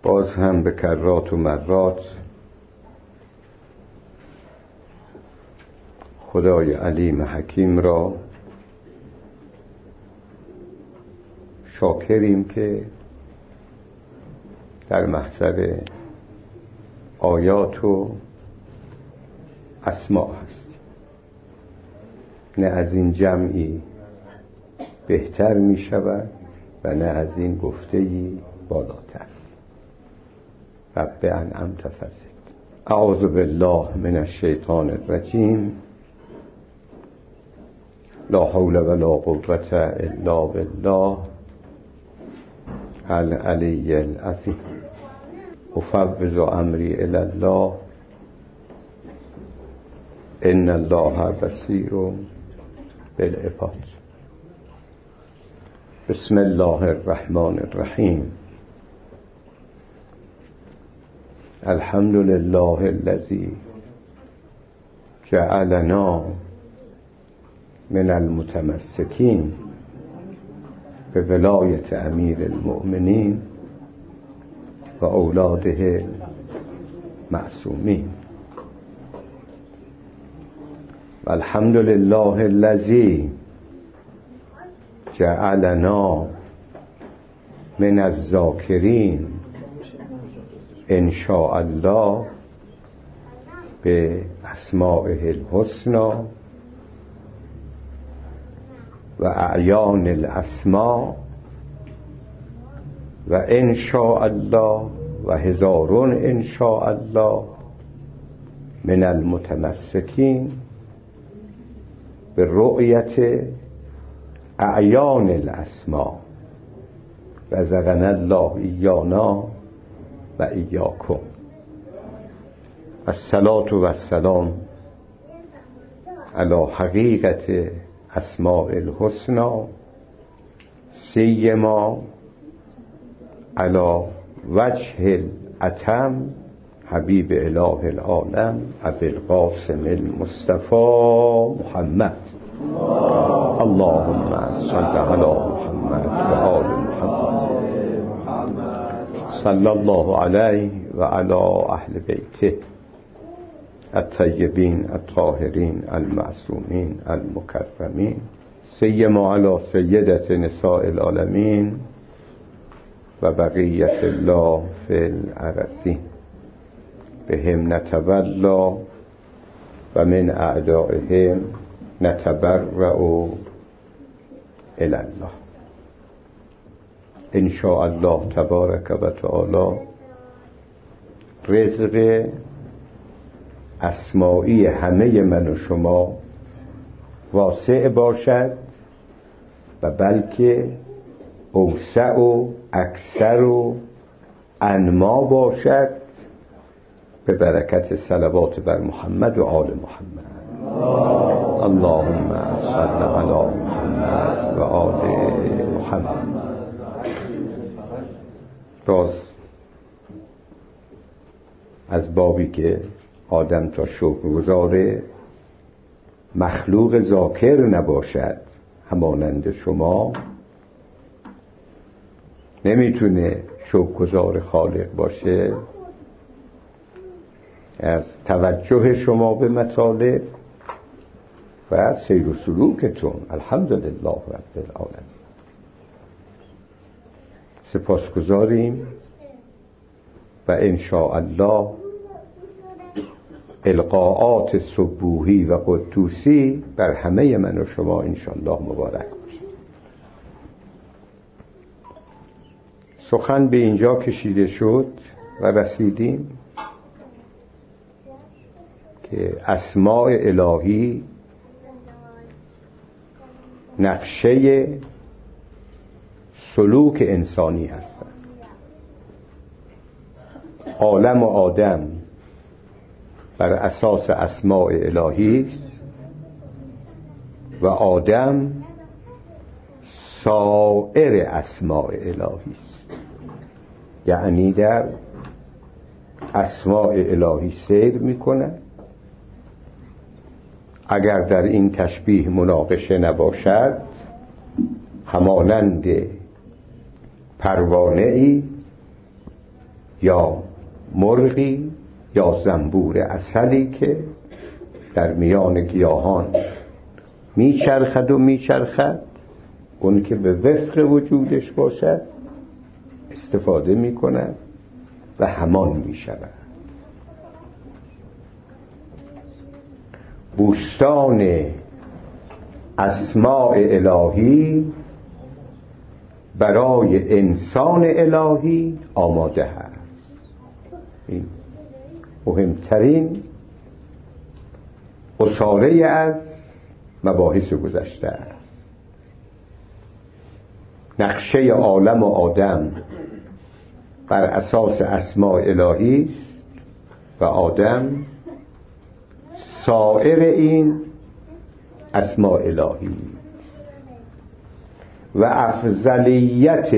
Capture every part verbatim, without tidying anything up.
باز هم به کرات و مرات خدای علیم حکیم را شاکریم که در محضر آیات و اسماء هستیم. نه از این جمعی بهتر می شود و نه از این گفته‌ای بالاتر. رب انعمت فزد. اعوذ بالله من الشیطان الرجیم. لا حول ولا قوة الا بالله العلی العظیم. افوض امری الی الله ان الله بصیر بالعباد. بسم الله الرحمن الرحیم. الحمد لله الذی جعلنا من المتمسکین به ولایت امیر المؤمنین و اولاده معصومین. و الحمد لله الذی جعلنا من الذاکرین ان شاء الله به اسمائه الحسنی و اعیان الاسماء و ان شاء الله و هزارون ان شاء الله من المتمسکین به رؤیت اعیان الاسماء و زغن الله ایانا و ایاکم. الصلاة و السلام علی حقیقت اسماء الحسنی سیما علی وجه الاتم حبیب اله العالم ابی القاسم المصطفى محمد. اللهم صل علی محمد و آل محمد. صلی الله علیه و علی اهل بیته الطیبین الطاهرین المعصومین المکرمین سیما علی سیدة نساء العالمین و بقیت الله فی الارضین. بهم نتولا و من اعدائهم نتبرأ الی الله. ان شاء الله تبارک و تعالی رزق اسمائی همه من و شما واسع باشد و بلکه اوسع و اکثر و انما باشد به برکت صلوات بر محمد و آل محمد. اللهم صل علی محمد و آل محمد. راز از بابی که آدم تا شکرگزار مخلوق ذاکر نباشد همانند شما نمیتونه شکرگزار خالق باشه. از توجه شما به مطالب و از سیر و سلوکتون الحمدلله رب العالمین سپاسگزاریم و ان شاء الله القاءات صبوحی و قدوسی بر همه من و شما ان شاء الله مبارک باشد. سخن به اینجا کشیده شد و رسیدیم که اسماء الهی نقشه سلوک انسانی هستند. عالم و آدم بر اساس اسماء الهی است و آدم سایر اسماء الهی است. یعنی در اسماء الهی سیر میکنه. اگر در این تشبیه مناقشه نباشد همانند پروانه ای یا مرغی یا زنبور عسلی که در میان گیاهان میچرخد و میچرخد، اون که به وفق وجودش باشد استفاده میکند و همان میشود. بوستان اسماء الهی برای انسان الهی آماده هست. این مهمترین اصاره از مباحث گذشته است. نقشه عالم و آدم بر اساس اسماء الهی است و آدم سایر این اسماء الهی و افضلیت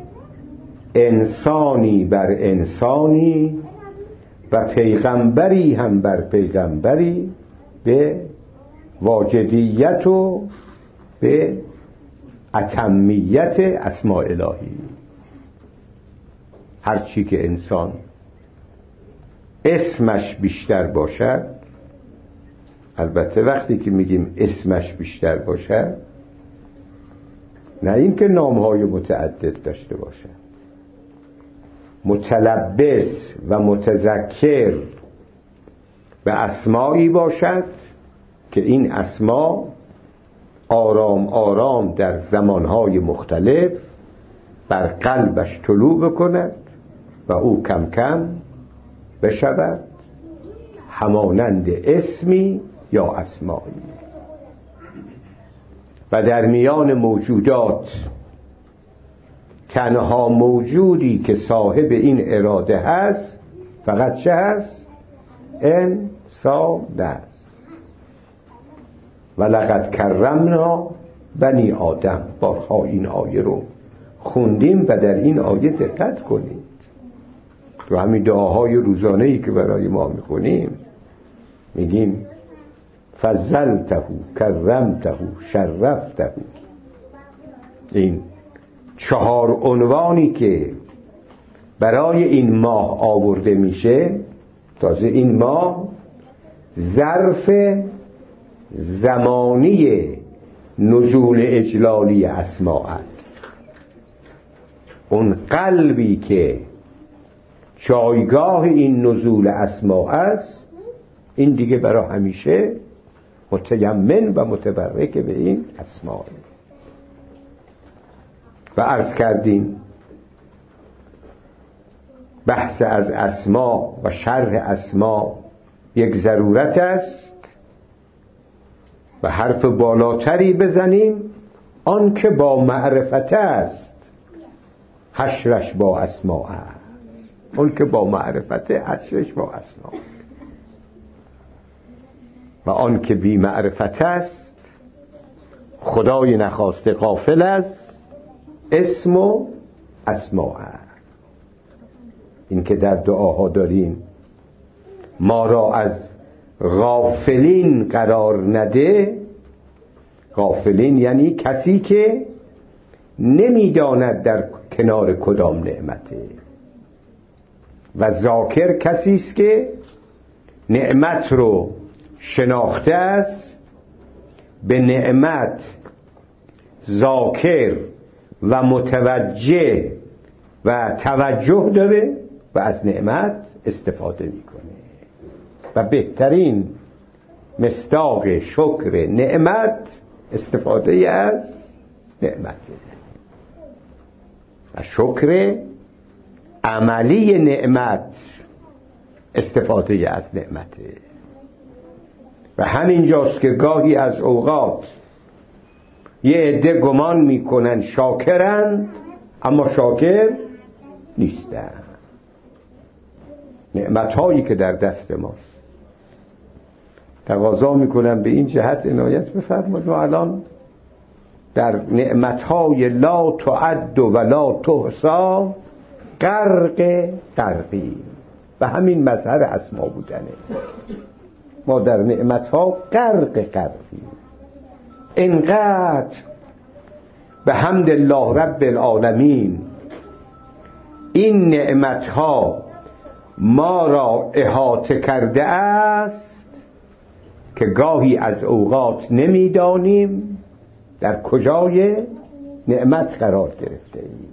انسانی بر انسانی و پیغمبری هم بر پیغمبری به واجدیت و به اتمیت اسماء الهی. هرچی که انسان اسمش بیشتر باشد، البته وقتی که میگیم اسمش بیشتر باشد نه اینکه نامهای متعدد داشته باشد، متلبس و متذکر به اسمایی باشد که این اسما آرام آرام در زمانهای مختلف بر قلبش طلوع بکند و او کم کم بشود همانند اسمی یا اسمایی. و در میان موجودات تنها موجودی که صاحب این اراده هست فقط چه هست؟ انسان است. ولقد کرمنا بنی آدم. بارها این آیه رو خوندیم و در این آیه دقت کنید. تو همین دعاهای روزانه‌ای که برای ما میخونیم میگیم فضلته، کرمته، شرفته. این چهار عنوانی که برای این ماه آورده میشه، تازه این ماه ظرف زمانی نزول اجلالی اسماء است. اون قلبی که جایگاه این نزول اسماء است، این دیگه برای همیشه متیمن و متبرک به این اسماء. و عرض کردیم بحث از اسماء و شرح اسماء یک ضرورت است و حرف بالاتری بزنیم آن که با معرفت است حشرش با اسماء است. اون که با معرفت حشرش با اسماء و آن که بی معرفت است خدای نخواسته غافل است اسم و اسماء. این که در دعاها داریم ما را از غافلین قرار نده. غافلین یعنی کسی که نمیداند در کنار کدام نعمته، و ذاکر کسی است که نعمت رو شناخته است، به نعمت ذاکر و متوجه و توجه داره و از نعمت استفاده میکنه. و بهترین مصداق شکر نعمت استفاده از نعمته. و شکر عملی نعمت استفاده از نعمته. و همینجاست که گاهی از اوقات یه عده گمان میکنن شاکرن اما شاکر نیستن. نعمتهایی که در دست ماست تقاضا میکنن به این جهت عنایت بفرمایید. و الان در نعمتهای لا تعد و لا تحصا غرق غرقی و همین مظهر اسما بودنه. ما در نعمتها غرق غرقی. انقدر به حمد الله رب العالمین این نعمتها ما را احاطه کرده است که گاهی از اوقات نمیدانیم در کجای نعمت قرار گرفته ایم.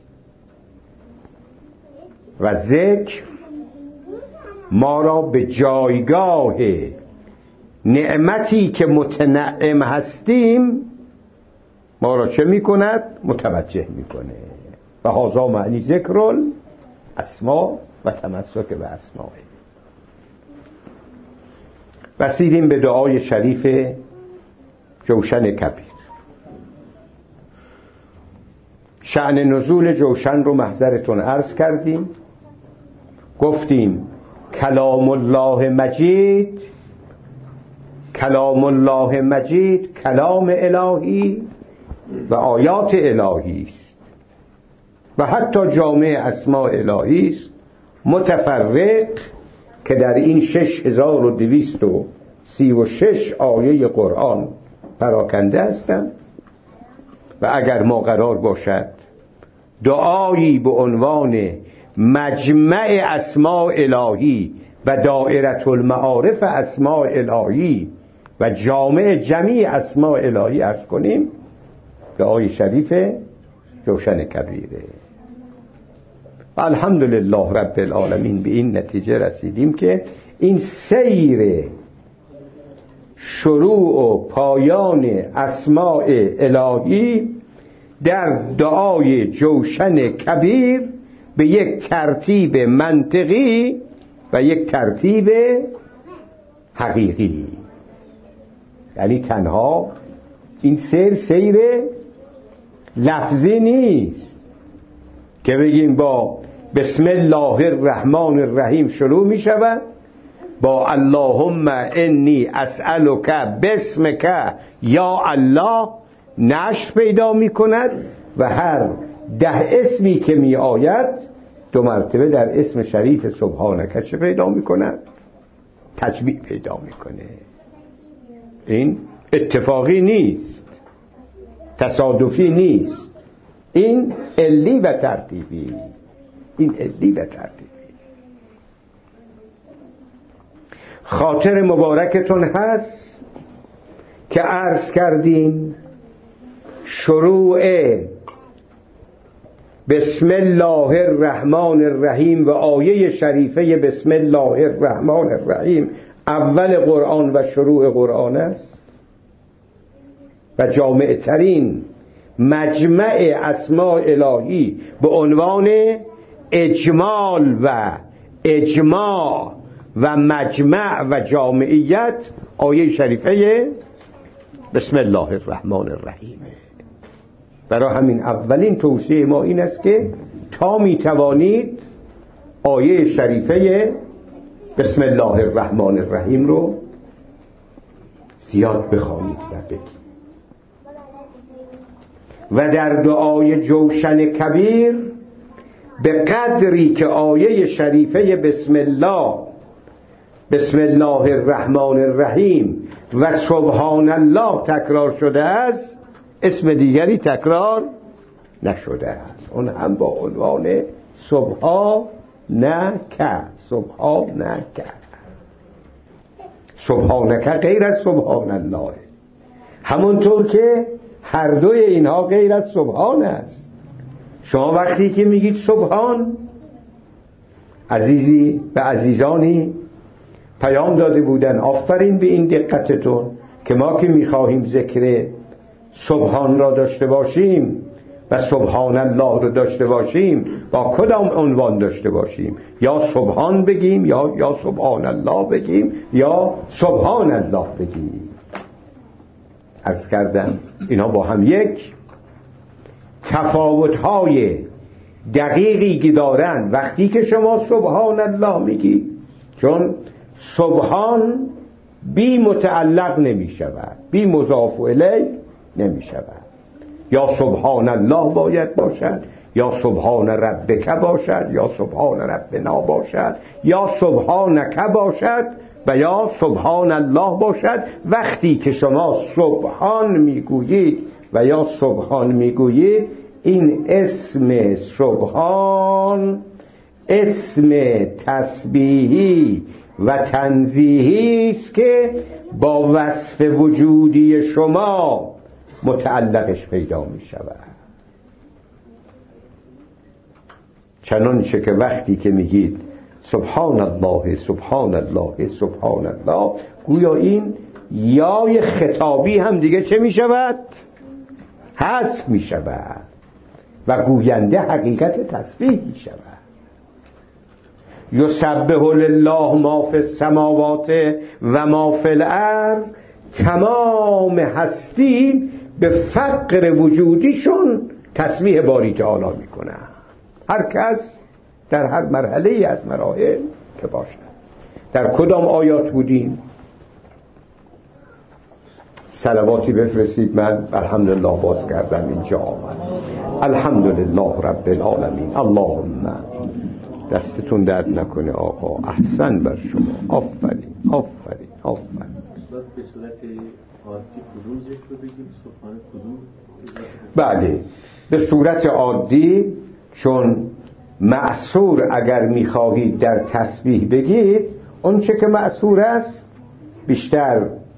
و ذکر ما را به جایگاه نعمتی که متنعم هستیم ما را چه می کند؟ متوجه می کنه. و هذا معنی ذکر الاسماء و تمسک به اسماء. رسیدیم به دعای شریف جوشن کبیر. شأن نزول جوشن رو محضرتون عرض کردیم. گفتیم کلام الله مجید، کلام الله مجید کلام الهی و آیات الهی است و حتی جامع اسماء الهی است متفرق که در این شش هزار و دویست و سی و شش آیه قرآن پراکنده هستند. و اگر ما قرار باشد دعایی به عنوان مجمع اسماء الهی و دائره المعارف اسماء الهی و جامع جمیع اسماء الهی عرض کنیم، دعای شریف جوشن کبیره. و الحمدلله رب العالمین به این نتیجه رسیدیم که این سیر شروع و پایان اسماء الهی در دعای جوشن کبیر به یک ترتیب منطقی و یک ترتیب حقیقی، یعنی تنها این سیر سیر لفظی نیست که بگیم با بسم الله الرحمن الرحیم شروع می شود، با اللهم انی اسألک باسمک یا الله نشر پیدا می کند و هر ده اسمی که می آید دو مرتبه در اسم شریف سبحانک چه پیدا می کند؟ تجمیع پیدا می کنه. این اتفاقی نیست، تصادفی نیست، این علی و ترتیبی، این علی و ترتیبی. خاطر مبارکتون هست که عرض کردیم شروع بسم الله الرحمن الرحیم و آیه شریفه بسم الله الرحمن الرحیم اول قرآن و شروع قرآن است و جامع ترین مجمع اسماء الهی به عنوان اجمال و اجماع و مجمع و جامعیت آیه شریفه بسم الله الرحمن الرحیم. برای همین اولین توصیه ما این است که تا می توانید آیه شریفه بسم الله الرحمن الرحیم رو زیاد بخوانید و بگید. و در دعای جوشن کبیر به قدری که آیه شریفه بسم الله بسم الله الرحمن الرحیم و سبحان الله تکرار شده است، اسم دیگری تکرار نشده است، اون هم با عنوان سبحانک. سبحانک سبحانک غیر از سبحان الله، همونطور که هر دوی اینها غیر از سبحان است. شما وقتی که میگید سبحان، عزیزی و عزیزانی پیام داده بودن آفرین به این دقتتون که ما که میخواهیم ذکر سبحان را داشته باشیم و سبحان الله را داشته باشیم با کدام عنوان داشته باشیم؟ یا سبحان بگیم یا یا سبحان الله بگیم یا سبحان الله بگیم. عرض کردم اینا با هم یک تفاوت‌های دقیقی که دارن وقتی که شما سبحان الله میگی، چون سبحان بی متعلق نمی شود، بی مضاف الیه نمی شود. یا سبحان الله باید باشد، یا سبحان ربک باشد، یا سبحان ربنا باشد، یا سبحانک باشد و یا سبحان الله باشد. وقتی که شما سبحان میگویید و یا سبحان میگویید، این اسم سبحان اسم تسبیحی و تنزیهی است که با وصف وجودی شما متعلقش پیدا می شود. چنانچه که وقتی که میگید سبحان الله سبحان الله سبحان الله، گویا این یای خطابی هم دیگه چه می شود؟ حذف می شود و گوینده حقیقت تسبیح می شود. یسبح لله ما فی السماوات و ما فی الارض، تمام هستی به فقر وجودیشون تسبیح باری تعالی می کنه. هر کس در هر مرحله از مراحل که باشد. در کدام آیات بودیم؟ صلواتی بفرستید، من الحمدلله باز کردم اینجا آمد. الحمدلله رب العالمین. اللهم دستتون درد نکنه آقا، احسن بر شما، آفرین آفرین آفرین. به صورت عادی کدوم ذکر رو بگیم؟ سبحان کدوم؟ بله به صورت عادی، چون معصور اگر میخواهید در تسبیح بگید، اون چه که معصور است بیشتر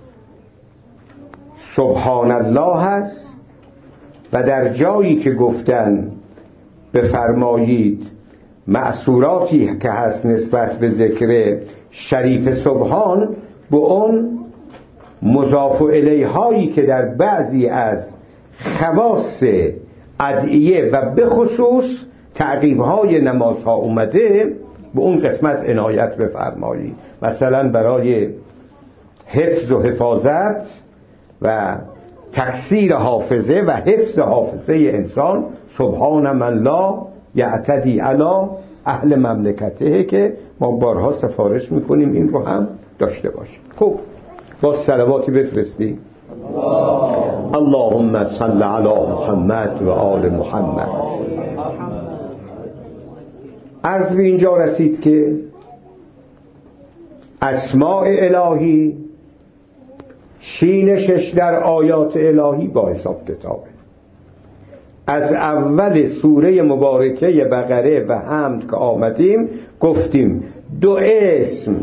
سبحان الله هست و در جایی که گفتن بفرمایید معصوراتی که هست نسبت به ذکر شریف سبحان، به اون مضاف الیه هایی که در بعضی از خواص ادعیه و به خصوص تعقیب های نمازها اومده، به اون قسمت عنایت بفرمایید. مثلا برای حفظ و حفاظت و تکثیر حافظه و حفظ حافظه انسان، سبحان من لا یعتدی علی اهل مملکته، که ما بارها سفارش میکنیم این رو هم داشته باشیم. خب با صلواتی بفرستی. اللهم صل علی محمد و آل محمد. عرض به اینجا رسید که اسماء الهی شینشش در آیات الهی با حساب کتابه. از اول سوره مبارکه بقره و حمد که آمدیم گفتیم دو اسم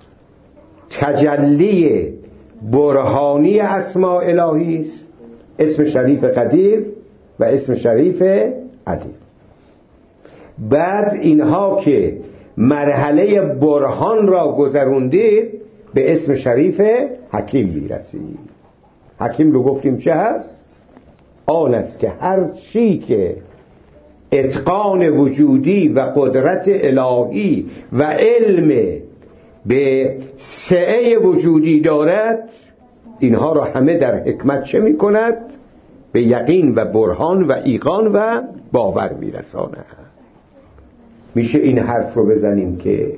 تجلی برهانی اسماء الهی است، اسم شریف قدیر و اسم شریف عظیم. بعد اینها که مرحله برهان را گذروندید به اسم شریف حکیم میرسید. حکیم رو گفتیم چه هست؟ آن است که هر چی که اتقان وجودی و قدرت الهی و علم به سعه وجودی دارد، اینها را همه در حکمت چه می کند؟ به یقین و برهان و ایقان و باور می رساند. میشه این حرف رو بزنیم که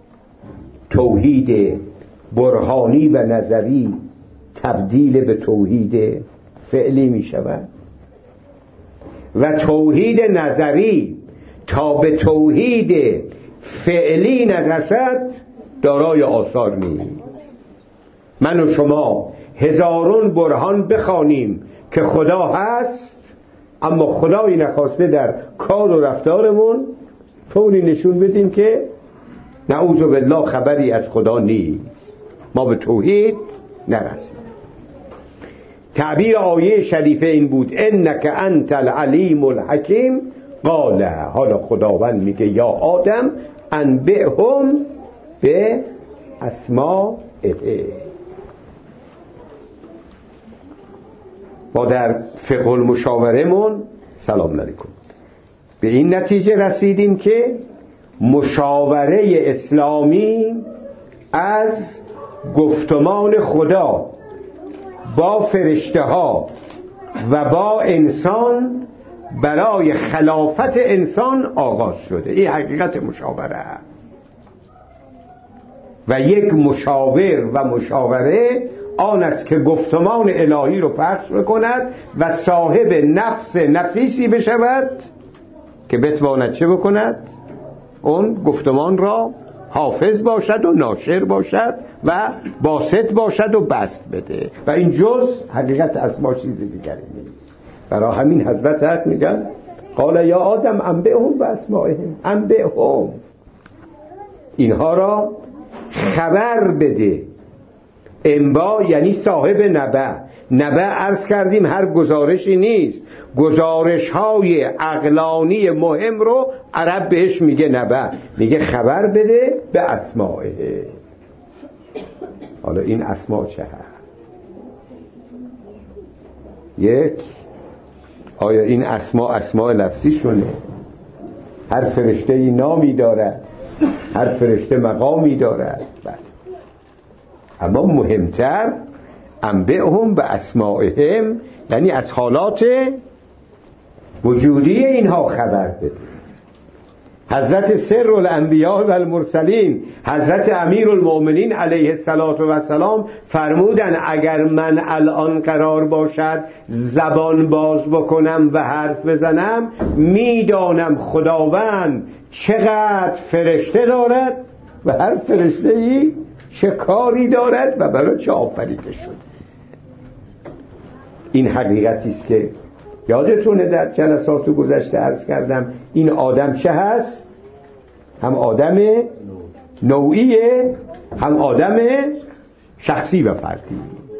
توحید برهانی و نظری تبدیل به توحید فعلی می شود و توحید نظری تا به توحید فعلی نرسد دارای آثار نیست. من و شما هزارون برهان بخوانیم که خدا هست، اما خدایی نخواسته در کار و رفتارمون طوری نشون بدیم که نعوذ بالله خبری از خدا نیست، ما به توحید نرسیم. تعبیر آیه شریفه این بود انک انت العلیم الحکیم قال. حالا خداوند میگه یا آدم انبئهم به اسمائه. ما در فقه المشاوره من سلام علیکم به این نتیجه رسیدیم که مشاوره اسلامی از گفتمان خدا با فرشته ها و با انسان برای خلافت انسان آغاز شده. این حقیقت مشاوره و یک مشاور و مشاوره آن است که گفتمان الهی رو پخش بکند و صاحب نفس نفیسی بشود که بتواند چه بکند؟ اون گفتمان را حافظ باشد و ناشر باشد و باسط باشد و بست بده. و این جز حقیقت اسما چیز دیگری نیست. برای همین حضرت حق میگن قال یا آدم انبئهم و اسمائهم. انبئهم اینها را خبر بده. انبا یعنی صاحب نبع. نبع عرض کردیم هر گزارشی نیست، گزارش های عقلانی مهم رو عرب بهش میگه نبع، میگه خبر بده به اسمائه. حالا این اسماء چه هست؟ یک، آیا این اسماء اسماء لفظی شونه؟ هر فرشته ای نامی دارد، هر فرشته مقامی دارد. بله. اما مهمتر انبئهم به اسمائهم، یعنی از حالات وجودی اینها خبر بده. حضرت سر الانبیاء و المرسلین، حضرت امیر المؤمنین علیه السلام فرمودن اگر من الان قرار باشد زبان باز بکنم و حرف بزنم، میدانم خداوند چقدر فرشته دارد و هر فرشته ای چه کاری دارد و برای چه آفریده شد. این حقیقتی است که یادتونه در جلسات گذشته عرض کردم. این آدم چه هست؟ هم آدم نوعیه، هم آدم شخصی و فردی.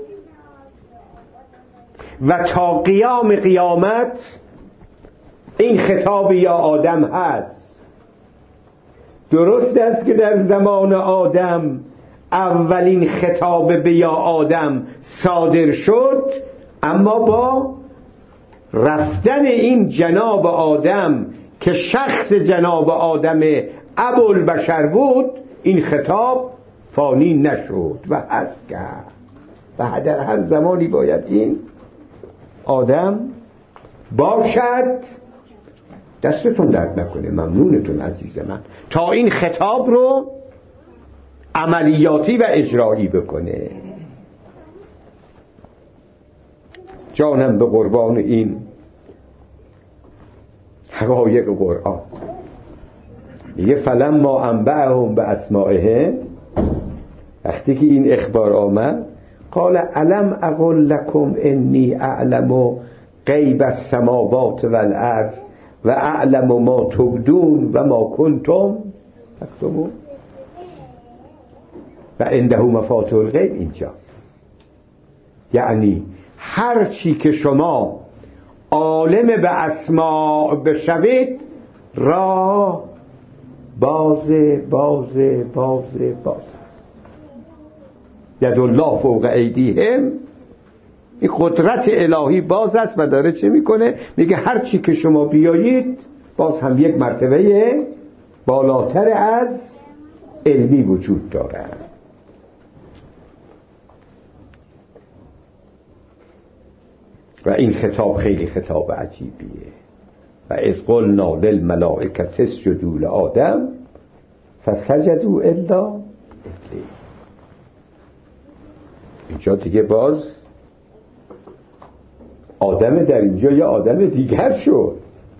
و تا قیام قیامت این خطاب یا آدم هست. درست است که در زمان آدم اولین خطاب به یا آدم صادر شد، اما با رفتن این جناب آدم که شخص جناب آدم ابوالبشر بود، این خطاب فانی نشد و هست کرد. و در هر زمانی باید این آدم باشد. دستتون درد نکنه، ممنونتون عزیز من، تا این خطاب رو عملیاتی و اجرایی بکنه. جانم به قربان این حقایق قرآن. میگه فلما انبأهم به اسمائهم، وقتی که این اخبار آمد، قال الم اقل لكم انی اعلم غیب السماوات والارض و اعلم ما تبدون و ما کنتم تکتمون و عنده مفاتیح الغیب. اینجاست یعنی هر چی که شما عالم به اسماء بشوید، راه باز باز باز باز است. ید الله فوق ایدیهم، این قدرت الهی باز است و داره چه میکنه؟ میگه هر چی که شما بیایید باز هم یک مرتبه بالاتر از علمی وجود داره. و این خطاب خیلی خطاب عجیبیه. و اذ قلنا للملائکة اسجدوا لآدم فسجدوا الا ابلیس. اینجا دیگه باز آدم در اینجا یا آدم دیگر شد.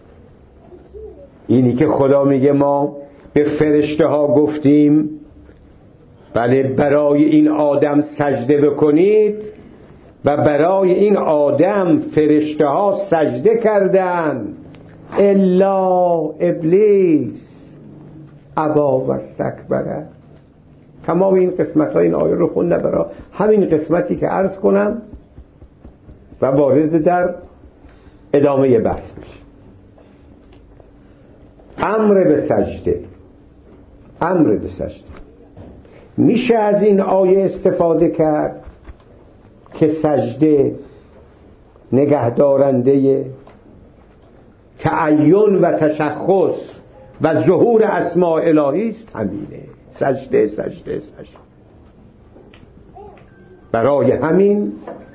اینی که خدا میگه ما به فرشته ها گفتیم بله برای این آدم سجده بکنید و برای این آدم فرشته ها سجده کردن، الا ابلیس ابا و استکبر. تمام این قسمت ها این آیه رو خونده برای همین قسمتی که عرض کنم و وارد در ادامه بحث بشه. امر به سجده، امر به سجده. میشه از این آیه استفاده کرد که سجده نگهدارنده تعین و تشخص و ظهور اسماء الهی است. همینه، سجده سجده سجده. برای همین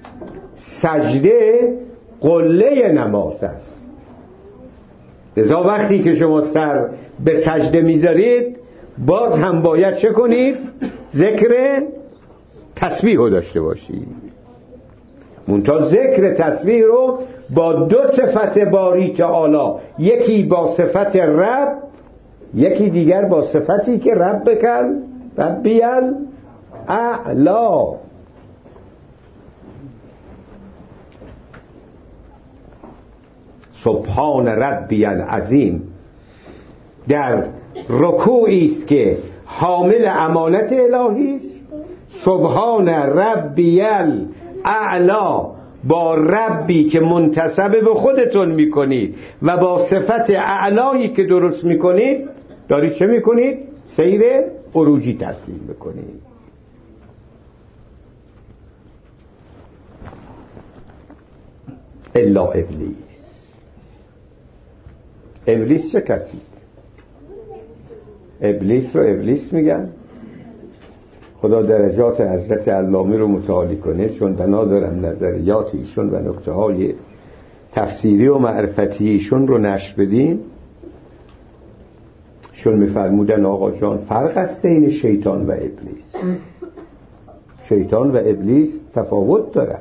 سجده قله نماز است. لذا وقتی که شما سر به سجده میذارید باز هم باید چه کنید؟ ذکر تسبیح رو داشته باشید. منتها ذکر تسبیح رو با دو صفت باری تعالی، یکی با صفت رب، یکی دیگر با صفتی که رب بکن ربی الاعلا. سبحان ربی العظیم در رکوعی است که حامل امانت الهی است. سبحان ربی الاعلا، با ربی که منتسب به خودتون میکنید و با صفت اعلایی که درست میکنید دارید چه میکنید؟ سیر عروجی ترسیم میکنید. الا ابلیس. ابلیس چه کسی؟ ابلیس رو ابلیس میگن. خدا درجات حضرت علامه رو متعالی کنه، چون بنا دارم نظریات ایشون و نکته های تفسیری و معرفتی ایشون رو نشر بدیم. شون میفرمودن آقا جان فرق است بین شیطان و ابلیس. شیطان و ابلیس تفاوت دارن.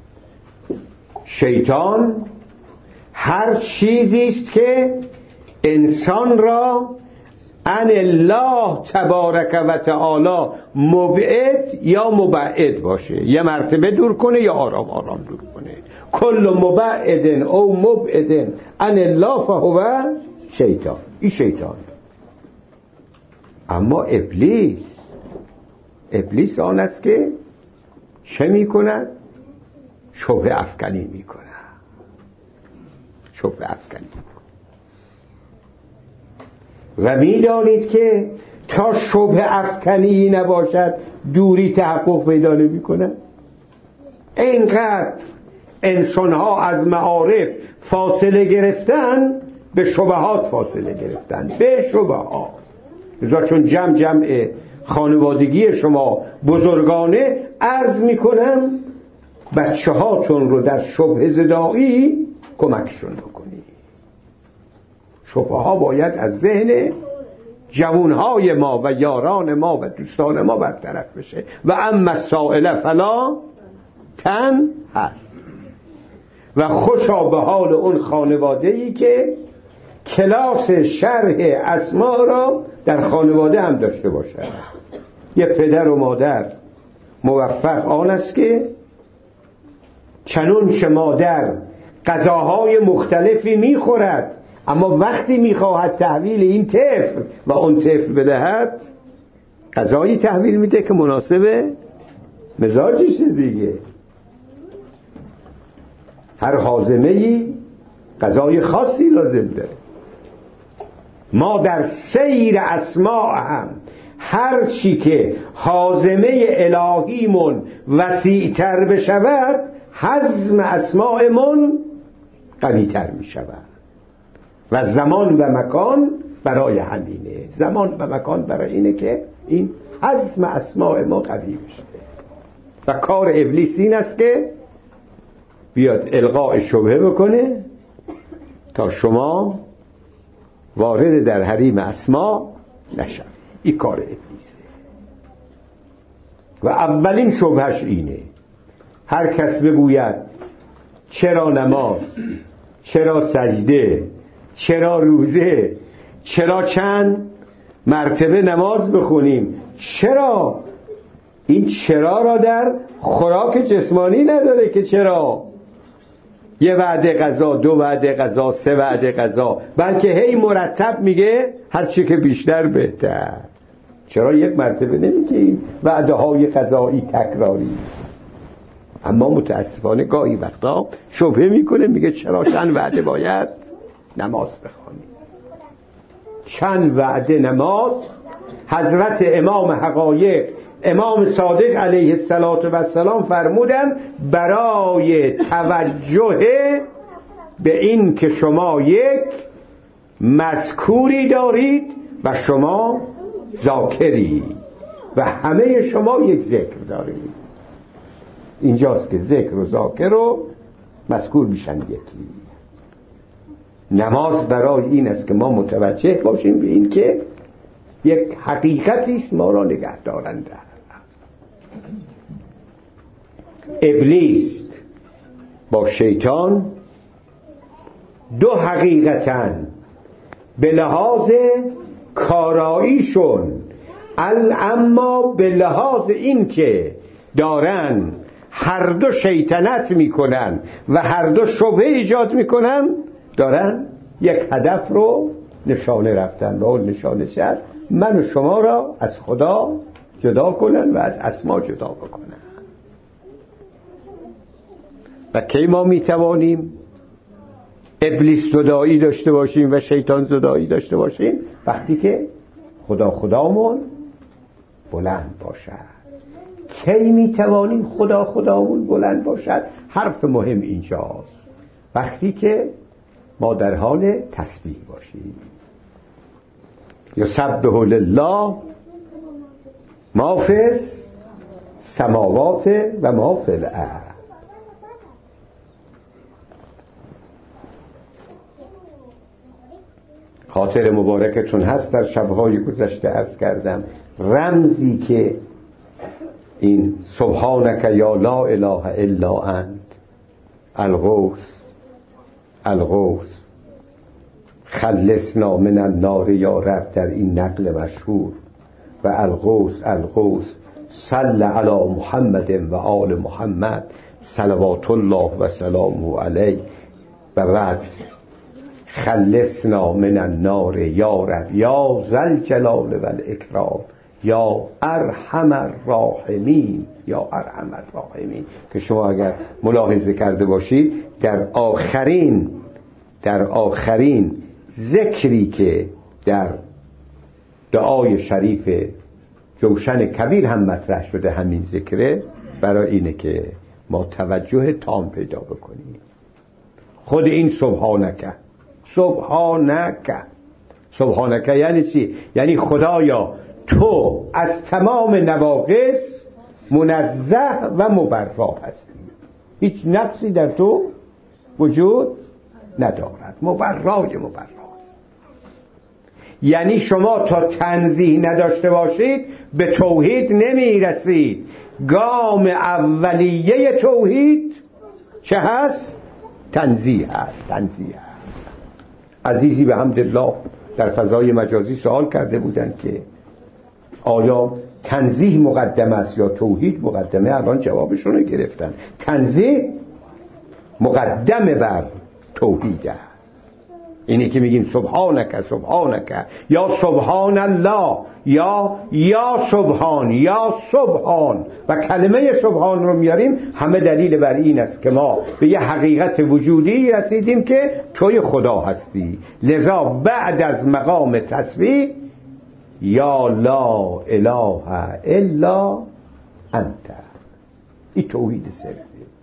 شیطان هر چیزی است که انسان را ان الله تبارک و تعالی مبعد یا مبعد باشه، یه مرتبه دور کنه یا آرام آرام دور کنه. کل مبعد او مبعد ان الله فهو شیطان. این شیطان. اما ابلیس، ابلیس آن است که چه میکند؟ شبهه افکنی میکند. شبهه افکنی و میدانید که تا شبهه افکنی نباشد دوری تحقق پیدا نمی‌کند. اینقدر انسان‌ها از معارف فاصله گرفتن، به شبهات فاصله گرفتن، به شبهات. لذا چون جمع جمع خانوادگی شما بزرگانه عرض میکنم بچه هاتون رو در شبهه زدایی کمکشون بکنید. شبهه ها باید از ذهن جوانهای ما و یاران ما و دوستان ما برطرف بشه. و اما السائل فلا تنهر. و خوشا به حال اون خانواده‌ای که کلاس شرح اسماء را در خانواده هم داشته باشد. یه پدر و مادر موفق آن است که چنون که مادر غذاهای مختلفی میخورد، اما وقتی میخواهد تحویل این طفل و اون طفل بدهد غذایی تحویل میده که مناسب مزاجشه دیگه. هر هاضمه‌ای غذای خاصی لازم داره. ما در سیر اسماء هم هر چی که هاضمه الهیمون وسیع‌تر بشود هضم اسماءمون قوی‌تر میشود. و زمان و مکان برای همینه. زمان و مکان برای اینه که این هضم اسماء ما قوی بشه. و کار ابلیس این است که بیاد القاء شبهه بکنه تا شما وارد در حریم اسما نشد. این کار ابلیسه. و اولین شبهش اینه: هر کس بگوید چرا نماز، چرا سجده، چرا روزه، چرا چند مرتبه نماز بخونیم، چرا؟ این چرا را در خوراک جسمانی نداره که چرا یه وعده غذا، دو وعده غذا، سه وعده غذا، بلکه هی مرتب میگه هر چی که بیشتر بهتر. چرا یک مرتبه نمیگه این وعده های غذایی تکراری؟ اما متاسفانه گاهی وقتا شبهه میکنه، میگه چرا چند وعده باید نماز بخوانیم. چند وعده نماز حضرت امام حقایق امام صادق علیه السلام فرمودن برای توجه به این که شما یک مذکوری دارید و شما ذاکری و همه شما یک ذکر دارید. اینجاست که ذکر و ذاکر و مذکور میشن یکی. نماز برای این است که ما متوجه باشیم به این که یک حقیقتی است ما را نگه دارنده. ابلیس با شیطان دو حقیقتن به لحاظ کاراییشون، اما به لحاظ این که دارن هر دو شیطنت میکنن و هر دو شبهه ایجاد میکنن، دارن یک هدف رو نشانه رفتن و اون نشانه چه است؟ من و شما را از خدا جدا کنن و از اسما جدا بکنن. و کی ما میتوانیم ابلیس زدایی داشته باشیم و شیطان زدایی داشته باشیم؟ وقتی که خدا خدامون بلند باشد. کی میتوانیم خدا خدامون بلند باشد؟ حرف مهم اینجاست، وقتی که ما در حال تسبیح باشیم. یسبح لله ما فی السماوات و ما فی الارض. خاطر مبارکتون هست در شبهای گذشته عرض کردم رمزی که این سبحانک یا لا اله الا انت الغوث الغوث خلصنا من النار یا رب در این نقل مشهور و الغوث الغوث صل علی محمد و آل محمد صلوات الله و سلامه علیه و بعد خلصنا من النار یا رب یا ذل جلال و الاکرام یا ارحم الراحمین یا ارحم الراحمین، که شما اگر ملاحظه کرده باشید در آخرین در آخرین ذکری که در دعای شریف جوشن کبیر هم مطرح شده همین ذکره، برای اینه که ما توجه تام پیدا بکنیم. خود این سبحانک سبحانک سبحانک یعنی چی؟ یعنی خدایا تو از تمام نواقص منزه و مبرا هستی، هیچ نقصی در تو وجود ندارد، مبرای مبراست. یعنی شما تا تنزیه نداشته باشید به توحید نمی رسید. گام اولیه توحید چه هست؟ تنزیه هست. تنزیه هست. عزیزی به حمدالله در فضای مجازی سوال کرده بودند که آیا تنزیه مقدم است یا توحید مقدمه؟ الان جوابشون رو گرفتن. تنزیه مقدم بر توحید است. اینی که میگیم سبحانک سبحانک یا سبحان الله یا یا سبحان یا سبحان و کلمه سبحان رو میاریم، همه دلیل بر این است که ما به یه حقیقت وجودی رسیدیم که توی خدا هستی. لذا بعد از مقام تسبیح یا لا اله الا انت، این توحید صرفه.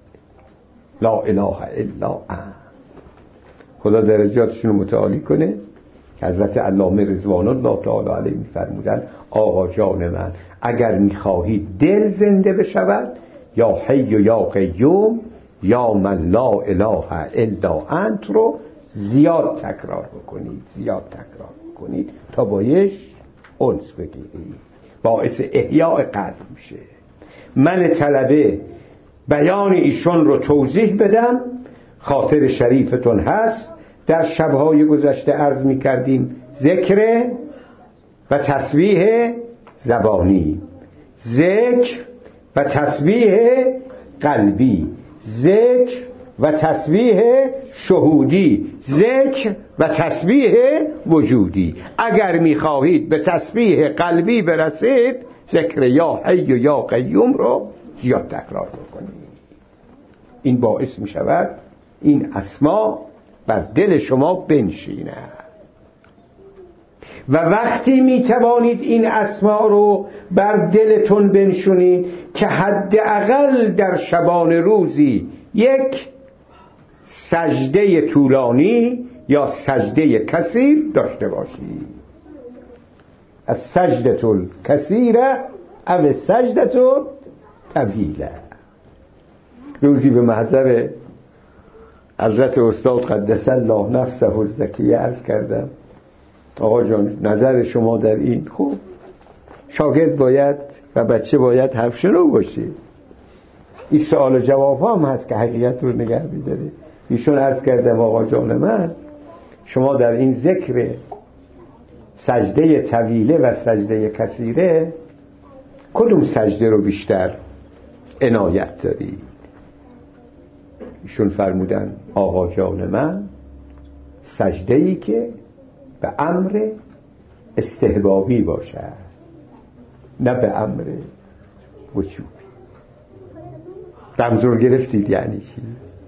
لا اله الا انت. خدا درجاتشون رو متعالی کنه. حضرت علامه رضوان الله تعالی علیه می‌فرمودند آقا جان من اگر می‌خواهید دل زنده بشود یا حی و یا قیوم یا من لا اله الا انت رو زیاد تکرار بکنید، زیاد تکرار بکنید تا بایش انس بگیرید، باعث احیاء قلب میشه. من طلبه بیان ایشون رو توضیح بدم، خاطر شریفتون هست. در شبهای گذشته عرض می کردیم ذکر و تسبیح زبانی، ذکر و تسبیح قلبی، ذکر و تسبیح شهودی، ذکر و تسبیح وجودی. اگر می خواهید به تسبیح قلبی برسید ذکر یا حی و یا قیوم رو زیاد تکرار بکنید. این باعث می شود این اسما بر دل شما بنشینه و وقتی می توانید این اسما رو بر دلتون بنشونید که حداقل در شبان روزی یک سجده طولانی یا سجده کثیر داشته باشید. از سجده الکثیره او سجده طویله. روزی به محضر حضرت استاد قدس الله نفسه الزکیه عرض کردم آقا جان نظر شما در این؟ خوب شاگرد باید و بچه باید حرف شنو باشه. این سوال و جواب هم هست که حقیقت رو نگه می‌داره. ایشون عرض کردم آقا جان من شما در این ذکر سجده طویله و سجده کثیره کدوم سجده رو بیشتر عنایت دارید؟ ایشون فرمودن آقا جان من سجده‌ای که به امر استحبابی باشد، نه به امر وجوبی. رمزور گرفتید یعنی چی؟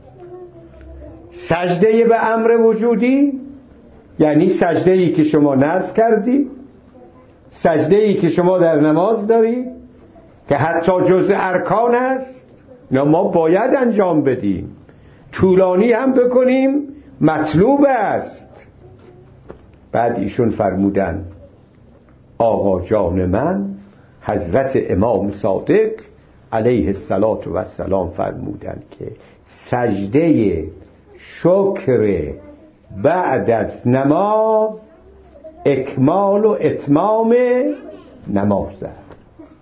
سجده به امر وجودی یعنی سجده ای که شما نذر کردی، سجده ای که شما در نماز داری که حتی جزء ارکان است، نه ما باید انجام بدیم، طولانی هم بکنیم مطلوب است. بعد ایشون فرمودن آقا جان من حضرت امام صادق علیه الصلاة و السلام فرمودن که سجده شکر بعد از نماز اکمال و اتمام نماز است،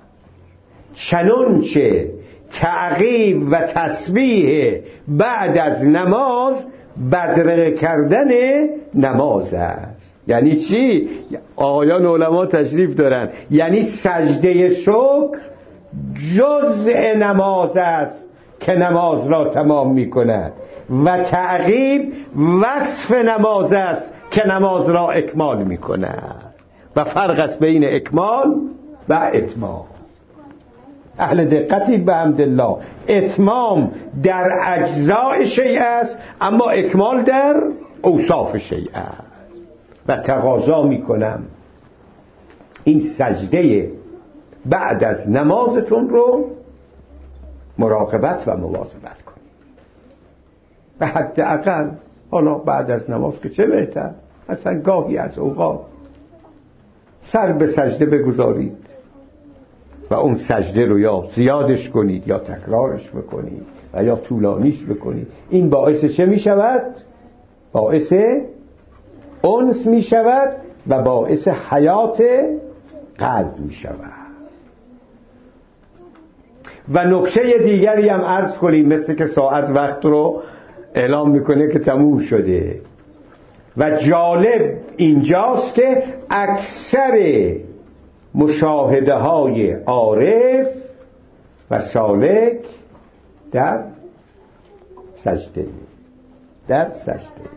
چنانچه تعقیب و تسبیح بعد از نماز بدرقه کردن نماز است. یعنی چی؟ آقایان علما تشریف دارن، یعنی سجده شکر جزء نماز است که نماز را تمام می کند و تعقیب وصف نماز است که نماز را اکمال می کند و فرق است بین اکمال و اتمام. اهل دقتی به حمدالله، اتمام در اجزاء شیء است اما اکمال در اوصاف شیء است. و تقاضا می کنم این سجده بعد از نمازتون رو مراقبت و مواظبت کنید. و حداقل حالا بعد از نماز که چه بهتر، اصلا گاهی از اوقات سر به سجده بگذارید و اون سجده رو یا زیادش کنید یا تکرارش بکنید و یا طولانیش بکنید. این باعث چه می شود؟ باعث انس می شود و باعث حیات قلب می شود. و نکته دیگری هم عرض کنیم، مثل که ساعت وقت رو اعلام میکنه که تموم شده. و جالب اینجاست که اکثر مشاهده های عارف و سالک در سجده در سجده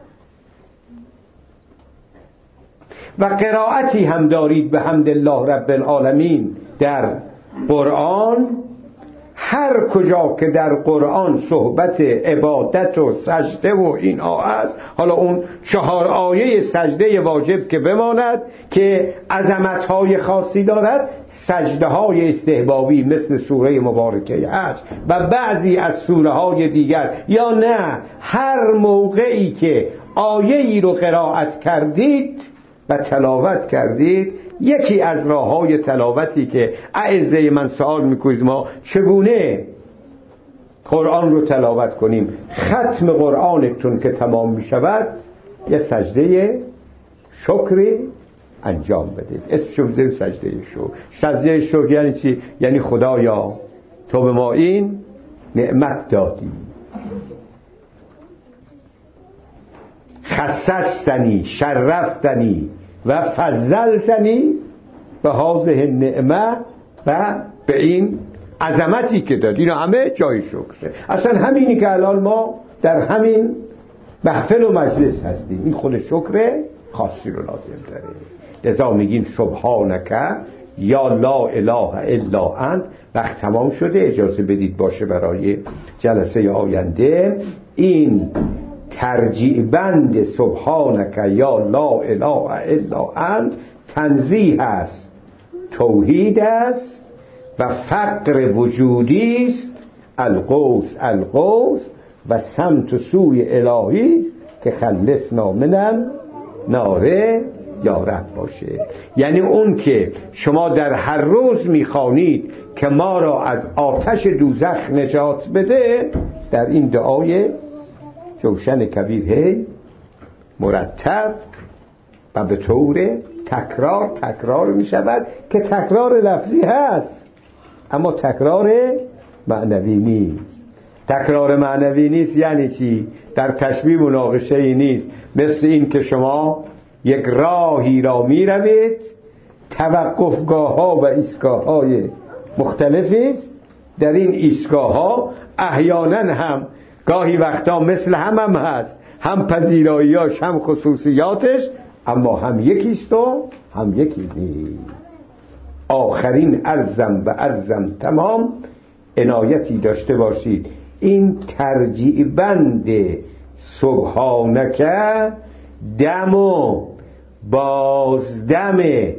و قرائتی هم دارید به حمد الله رب العالمین در قرآن. هر کجا که در قرآن صحبت عبادت و سجده و اینها است، حالا اون چهار آیه سجده واجب که بماند که عظمت‌های خاصی دارد، سجده‌های استحبابی مثل سوره مبارکه حج و بعضی از سوره‌های دیگر، یا نه هر موقعی که آیه‌ای رو قرائت کردید و تلاوت کردید، یکی از راه‌های تلاوتی که اعزه من سوال میکنید ما چگونه قرآن رو تلاوت کنیم، ختم قرآنتون که تمام میشود یه سجده شکری انجام بدید. اسمش رو بذارید سجده شکر. سجده شکر یعنی چی؟ یعنی خدایا تو به ما این نعمت دادی، خصصتنی، شرفتنی و فضلتنی به هذه النعمه و به این عظمتی که دادی. اینا همه جای شکره. اصلا همینی که الان ما در همین محفل و مجلس هستیم، این خود شکر خاصی رو لازم داره. لذا میگیم سبحانک یا لا اله الا انت. وقت تمام شده، اجازه بدید باشه برای جلسه آینده این ترجیع بند سبحانک یا لا اله الا انت تنزیه است، توحید است و فقر وجودی است، القوس القوس و سمت سوی الهی است که خلصنا من النار یا رب باشه. یعنی اون که شما در هر روز میخوانید که ما را از آتش دوزخ نجات بده، در این دعای جوشن کبیر هی مرتب و به طور تکرار تکرار می شود که تکرار لفظی هست اما تکرار معنوی نیست. تکرار معنوی نیست یعنی چی؟ در تشبیه مناقشه ای نیست. مثل این که شما یک راهی را می روید، توقفگاه ها و ایستگاه های مختلفی است. در این ایستگاه ها احیانا هم گاهی وقتا مثل هم هم هست، هم پذیراییاش هم خصوصیاتش، اما هم یکیست و هم یکی نیست. آخرین ارزم و ارزم تمام عنایتی داشته باشید این ترجیع بند سبحانک دم و بازدم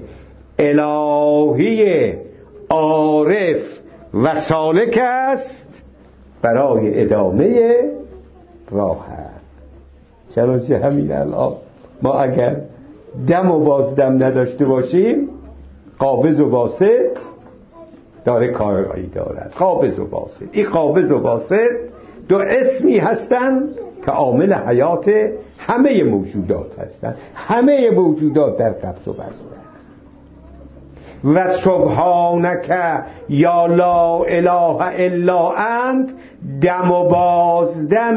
الهی عارف و سالک است برای ادامه راه. چنانچه همین الان ما اگر دم و بازدم نداشته باشیم قابض و باسط داره کارایی دارد. قابض و باسط، این قابض و باسط دو اسمی هستند که عامل حیات همه موجودات هستند. همه موجودات در قبض و بسط و سبحانک یا لا اله الا انت دم و بازدم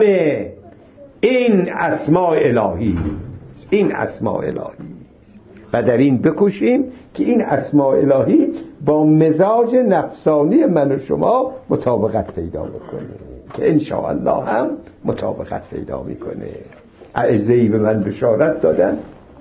این اسماء الهی، این اسماء الهی و در این بکوشیم که این اسماء الهی با مزاج نفسانی من و شما مطابقت پیدا بکنه که انشاءالله هم مطابقت پیدا میکنه. اعزه‌ای به من بشارت دادن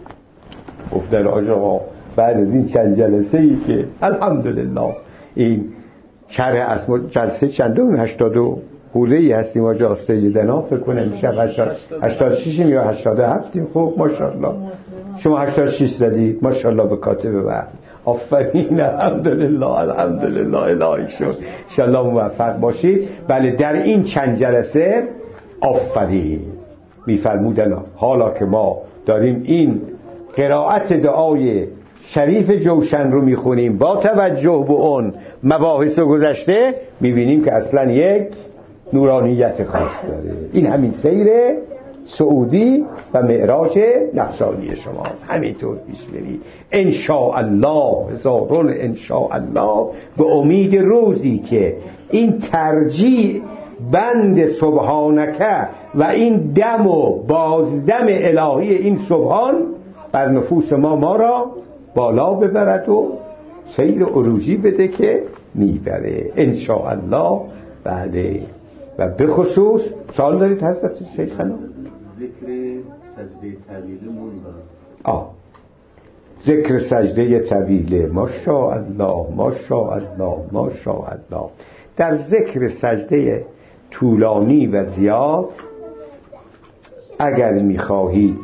گفتن آقا بعد از این چند جلسه ای که الحمدلله این شرح اسماء جلسه چندم هشتاد و خوره ای هستیم آجا سیدنا فکر کنم شب هشتاد و شش یا هشتاد و هفت. خب ماشاءالله شما هشتاد و شش زدید ماشاءالله به کاتب وحی. آفرین الحمدلله الحمدلله الهی شد. انشاءالله موفق باشید. بله در این چند جلسه آفرین میفرمودن حالا که ما داریم این قرائت دعای شریف جوشن رو میخونیم با توجه به اون مباحث گذشته میبینیم که اصلا یک نورانیت خاص داره. این همین سیر سعودی و معراج نفسانی شماست. همینطور پیش برید انشاءالله هزارون انشاءالله به امید روزی که این ترجیع بند سبحانک و این دم و بازدم الهی این سبحان بر نفوس ما ما را بالا ببرد و سیر عروجی بده که میبره انشاءالله. بله و به خصوص سوال دارید حضرت شیخنا؟ ذکر سجده طویله موندن. آه ذکر سجده طویله ماشاءالله ماشاءالله ماشاءالله. در ذکر سجده طولانی و زیاد اگر میخواهید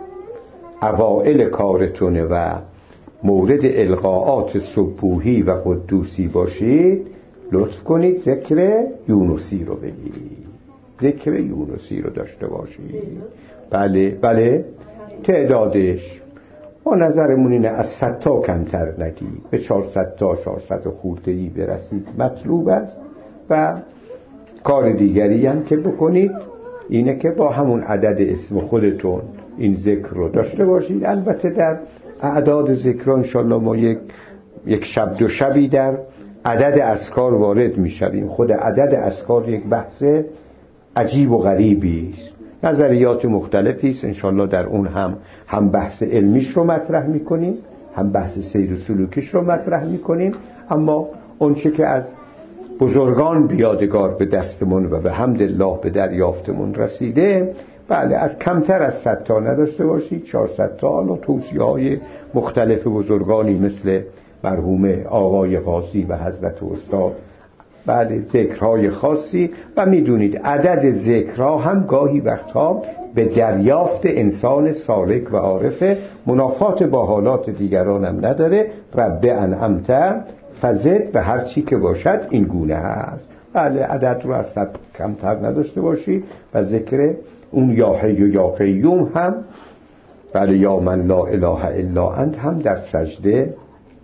اوائل کارتونه و مورد القاءات سبوحی و قدوسی باشید لطف کنید ذکر یونسی رو بگیرید، ذکر یونسی رو داشته باشید. بله بله تعدادش با نظرمون اینه از صد تا کمتر نگید، به چهارصد تا چهارصد خورده‌ای برسید مطلوب است. و کار دیگری هم که بکنید اینه که با همون عدد اسم خودتون این ذکر رو داشته باشید. البته در اعداد ذکر انشالله ما یک یک شب دو شبی در عدد اذکار وارد میشویم. خود عدد اذکار یک بحث عجیب و غریبی است، نظریات مختلفی است. انشالله در اون هم هم بحث علمیش رو مطرح میکنیم هم بحث سیر و سلوکیش رو مطرح میکنیم. اما اون چه که از بزرگان بیادگار به دستمون و به حمدالله به دریافتمون رسیده بله از کمتر از صد تا نداشته باشید، چهارصد تا. حالا توصیه های مختلف بزرگانی مثل مرحوم آقای قاضی و حضرت استاد بعد ذکرهای خاصی و میدونید عدد ذکرها هم گاهی وقتها به دریافت انسان سالک و عارف منافات با حالات دیگران هم نداره. رب انعمت فزد به هر چی که باشد این گونه هست. بله عدد رو از صد کمتر نداشته باشید و ذکر اون یا حی و یا قیوم هم بله یا من لا اله الا انت هم در سجده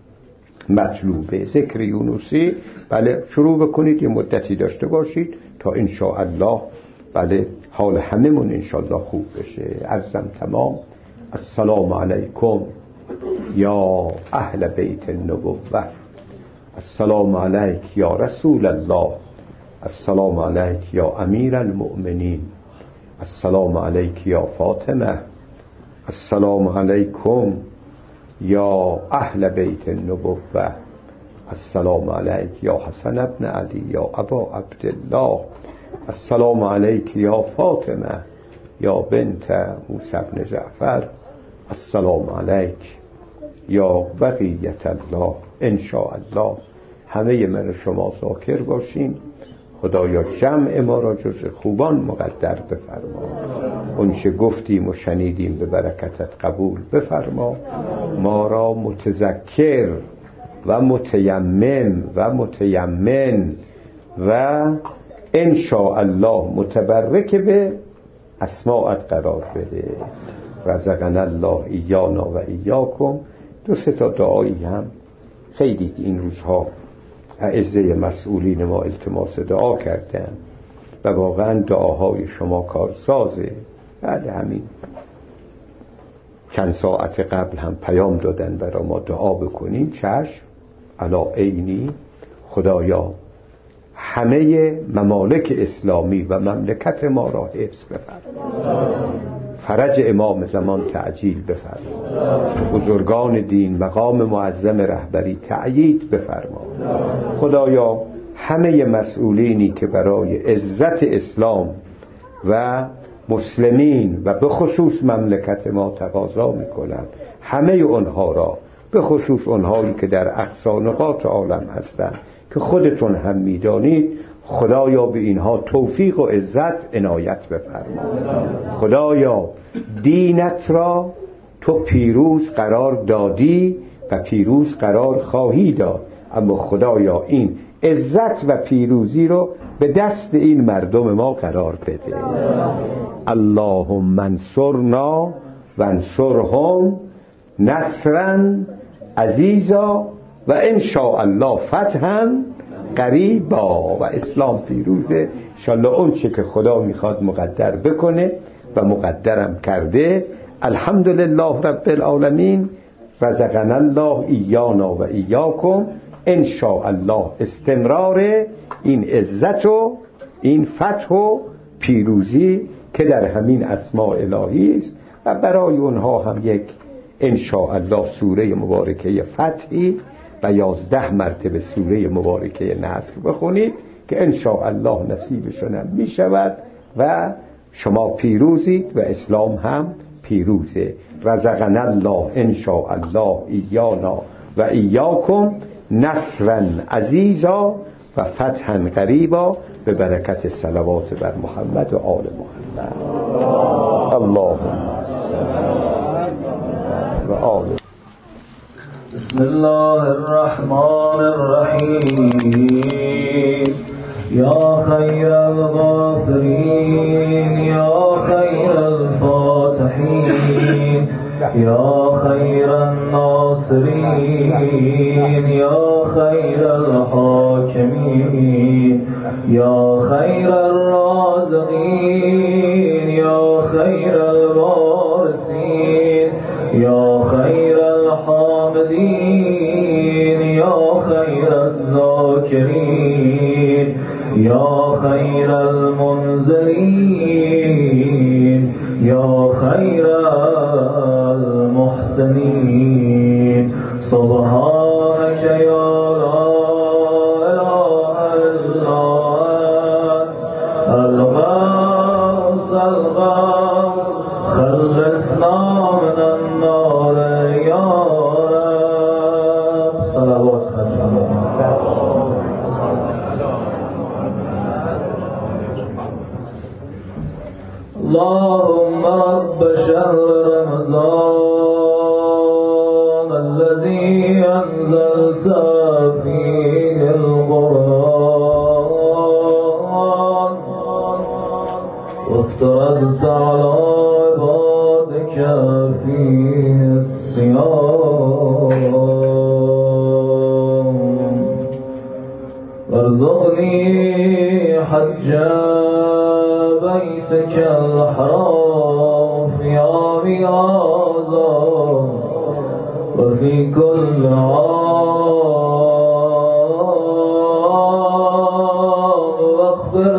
مطلوبه. ذکر یونسی بله شروع بکنید یه مدتی داشته باشید تا انشاءالله بله حال همه من انشاءالله خوب بشه. عرضم تمام. السلام علیکم یا اهل بیت النبوة، السلام علیک یا رسول الله، السلام علیک یا امیر المؤمنین، السلام علیک یا فاطمه، السلام علیکم یا اهل بیت النبوة، السلام علیک یا حسن ابن علی یا ابا عبدالله، السلام علیک یا فاطمه یا بنت موسی بن جعفر، السلام علیک یا بقیت الله ان شاء الله. همه من شما ذاکر باشیم. خدایا جمع ما را جز خوبان مقدر بفرما. اونچه گفتیم و شنیدیم به برکتت قبول بفرما. ما را متذکر و متیمم و متیمن و ان شاء الله متبرک به اسماعت قرار بده. رزقنا الله ایانا و ایاکم. دو سه تا دعایی هم خیلی این روزها اعزه مسئولین ما التماس دعا کردن و واقعا دعاهای شما کارسازه. بعد همین چند ساعت قبل هم پیام دادن برای ما دعا بکنیم. چشم علا عینی. خدایا همه ممالک اسلامی و مملکت ما را حفظ بفرما. فرج امام زمان تعجیل بفرما. بزرگان دین مقام معظم رهبری تأیید بفرما. خدایا همه مسئولینی که برای عزت اسلام و مسلمین و به خصوص مملکت ما تقاضا میکنند، همه اونها را، به خصوص اونهایی که در اقصا نقاط عالم هستند که خودتون هم میدانید، خدایا به اینها توفیق و عزت عنایت بفرما. خدایا دینت را تو پیروز قرار دادی و پیروز قرار خواهی داد، اما خدایا این عزت و پیروزی رو به دست این مردم ما قرار بده. اللهم انصرنا و انصرهم نصرا عزیزا و ان شاء الله فتحا قریبا. و اسلام پیروزه. انشاءالله اون چه که خدا میخواد مقدر بکنه و مقدرم کرده. الحمدلله رب العالمین. رزقنا الله ایانا و ایاکم. ان شاء الله استمرار این عزت و این فتح و پیروزی که در همین اسماء الهی است و برای اونها هم یک ان شاء الله سوره مبارکه فتحی و یازده مرتبه سوره مبارکه نصر بخونید که ان شاء الله نصیبشون هم می شود و شما پیروزید و اسلام هم پیروزه. رزقنا الله ان شاء الله ایانا و ایاکم نصرا عزیزا و فتحا قریبا به برکت صلوات بر محمد و آل محمد. اللهم و آل. بسم الله الرحمن الرحیم. یا خیر الغافرین یا خیر الفاتحین یا خیر الناصرین یا خیر الحاکمین یا خیر الرازقین یا خیر الوارثین یا خیر الحامدین یا خیر الذاکرین یا خیر المنزلین یا خیر المحسنین. سبحانك یا لا اله الا انت الغوث الغوث خلصنا من النار یا رب. صلوات اللهم رب شهر رمضان الذي أنزلت فيه القرآن وافترضت على عبادك فيه الصيام وارزقني حج بيتك الحرام في عام هذا وفي كل عام واغفر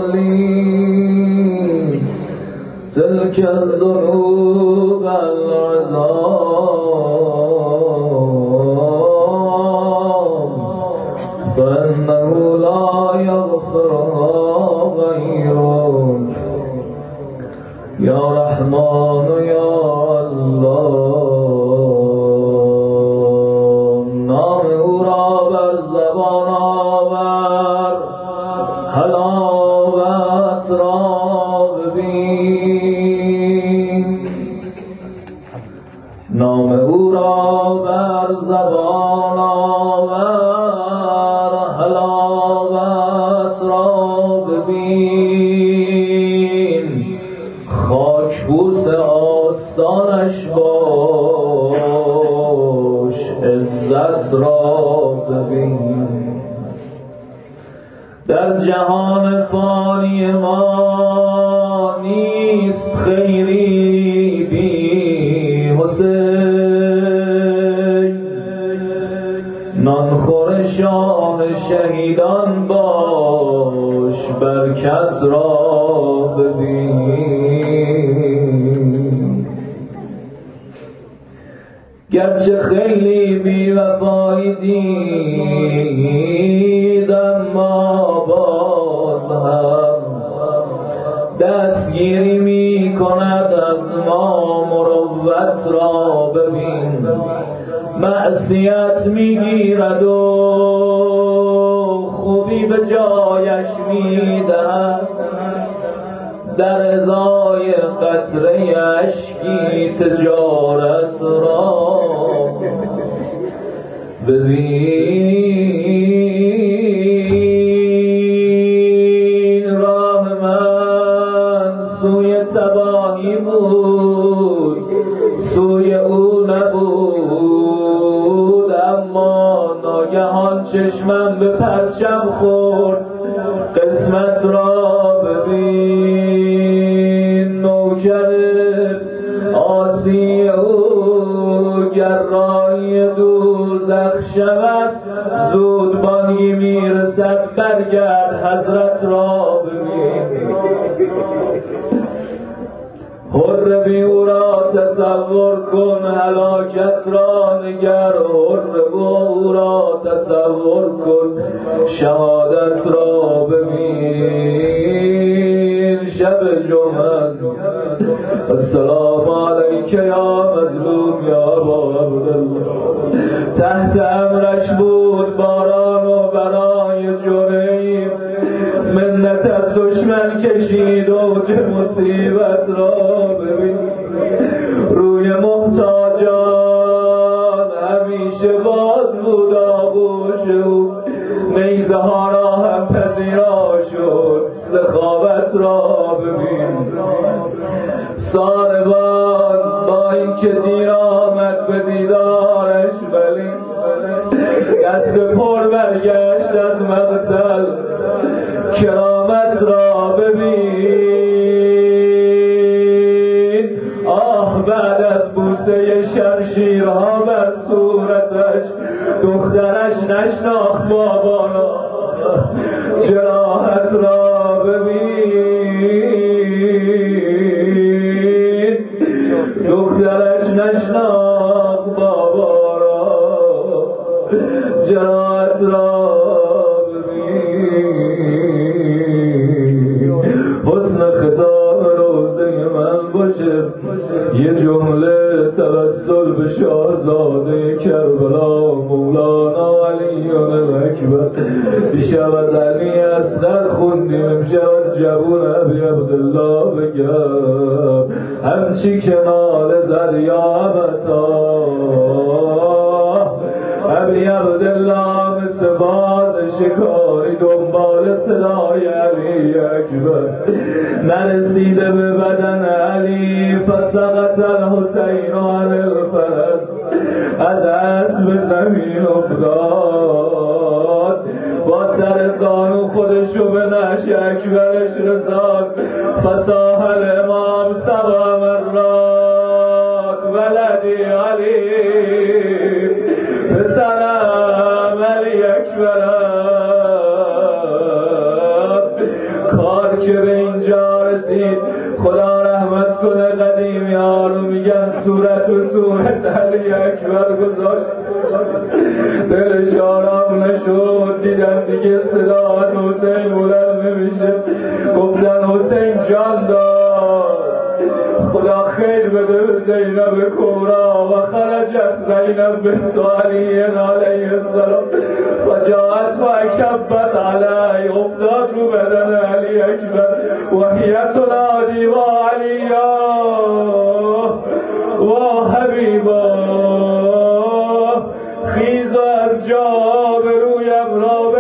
لي تلك الذنوب العظام فإنه لا يغفرها غيرك يا رحمن يا الله. حلاوت را ببین، نام او را بر زبان آور، حلاوت را ببین، خاک بوس آستانش باش، عزت را ببین. در جهان فانی ما نیست خیری بی حسین، نانخور شاه شهیدان باش، برکت را ببین. گرچه خیلی بی وفایی دید، اما باز هم دستگیری می کند از ما، مروت را ببین. معصیت می گیرد و خوبی به جایش می دهد، در ازای قطره اشکی تجارت را ببین. راه من سوی تباهی بود، سوی او نبود، اما ناگهان چشمم به پرچم خورد، قسمت را ببین. نوکر آسی او گر راهی دوزخ شود، زود بانگی میرسد، برگرد حضرت را ببین. حر بی او را تصور کن، هلاکت را نگر. حر بی او را تصور کن، شهادت را ببین. شب جمعه است. السلام علیک یا مظلوم یا ابا عبدالله. تحت امرش بود باران و برای جنیم، منت از دشمن کشید، اوج مصیبت را ببین. روی محتاجان همیشه باز بود آغوش او، نیزه ها را هم پذیرا شد، سخاوت را ببین. ساربان با اینکه دیر آمد به دیدارش، ولی دست پر برگشت از مقتل، کرامت را ببین. آه بعد از بوسه شمشیرها بر صورتش، دخترش نشناخت بابا را، جراحت را ببین. دخترش نشناخت بابا را، جراحت را ببین. حسن ختام روزه من باشه یه جمله توسل به شاهزاده کربلا، مولانا علی اکبر. دیشب از علی اصغر خوندیم، امشب از جوون ابی عبدالله بگم. همچی که ناله زد یا ابتا، ابی عبدالله مثل باز شکاری دنبال صدای علی اکبر. نرسیده به بدن علی، فسقط الحسین عن الفرس، از اسب زمین افتاد، با سر زانو خودشو به نعش اکبرش رساد. فصاح الامام سبع مرات، ولدی علی، پسرم علی اکبرم. کار که به اینجا رسید، خدا رحمت کنه قدیم یارو میگن صورت و صورت علی اکبر گذاشت، دلش آرام نشد. دیدن دیگه صدات حسین بلند نمیشه، گفتن حسین جان داد. خدا خیر بده به زینب کبرا و خرجت زینب بنت علی علیه السلام و جاءت و کبت علی افتاد رو بدن علی اکبر و هی تنادی و علیا و حبیبا خیز از جا برویم را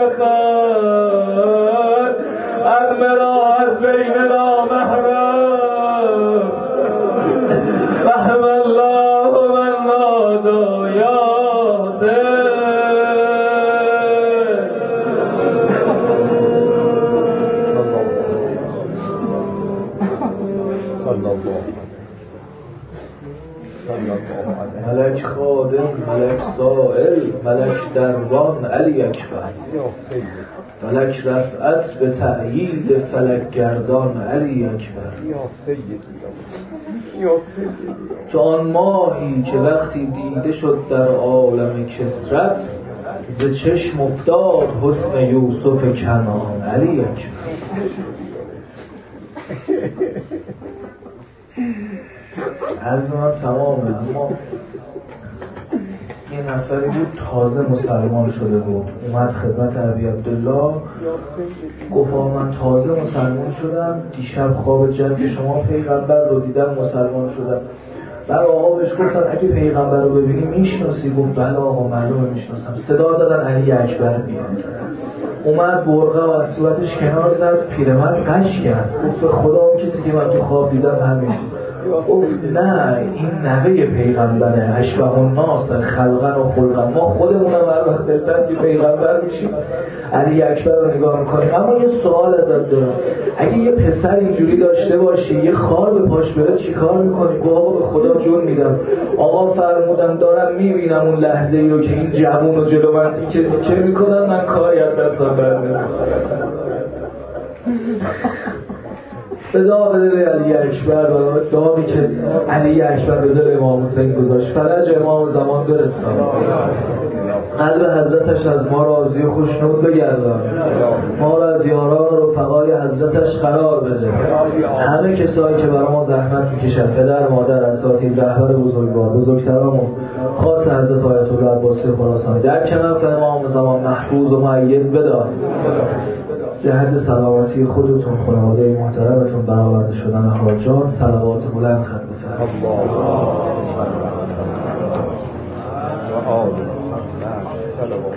بخر ادمرا از بین نامحرم رحم الله من نادا یا حسین ملک خادم، ملک سائل، ملک دربان علی اکبر، ملک رفعت به تأیید فلک گردان علی اکبر. تو آن ماهی که وقتی دیده شد در عالم کسرت ز چشم افتاد حسن یوسف کنعان علی اکبر. عرض من تمامه. اما یه نفری بود تازه مسلمان شده بود، اومد خدمت ابی عبدالله گفت من تازه مسلمان شدم، دیشب خواب جد شما پیغمبر رو دیدم مسلمان شدم. بعد آقا بهش گفتن اگه پیغمبر رو ببینی میشناسی؟ گفت بله آقا معلومه میشناسم. صدا زدن علی اکبر میاد. اومد برقه و از صورتش کنار زد، پیرمرد قش کرد، گفت به خدا اون کسی که من تو خواب دیدم همین. گفت نه این نوه پیغمبره، اشبه الناس خلقا و خلقا، ما خودمونم هر وقت دلتن که پیغمبر میشیم علی اکبر رو نگاه میکنیم. اما یه سوال ازت دارم، اگه یه پسر اینجوری داشته باشی یه خار به پاش بره چی کار میکنی؟ گفت آقا به خدا جون میدم، آقا فرمودن دارم میبینم اون لحظه ای رو که این جوون و جلو من تیکه تیکه میکنن، من کاری از دستم برنمیاد. فدا به دل علی اکبر، دامی که علی اکبر به دل امام حسین گذاشت، فرج امام زمان برسان، قلب حضرتش از ما راضی و خوشنود بگردان، ما را از یاران و رفقای حضرتش قرار بده. همه کسایی که برای ما زحمت میکشن، پدر، مادر، اساتید، رهبر بزرگوار، بزرگترامون، خاص حضرت آیت الله عباسی خراسانی، در کنف امام زمان محفوظ و مؤید بدار. جهت سلامتی خودتون، خانواده محترمتون، برآورده شدن حاجات، صلوات بلند خط بفرمایید.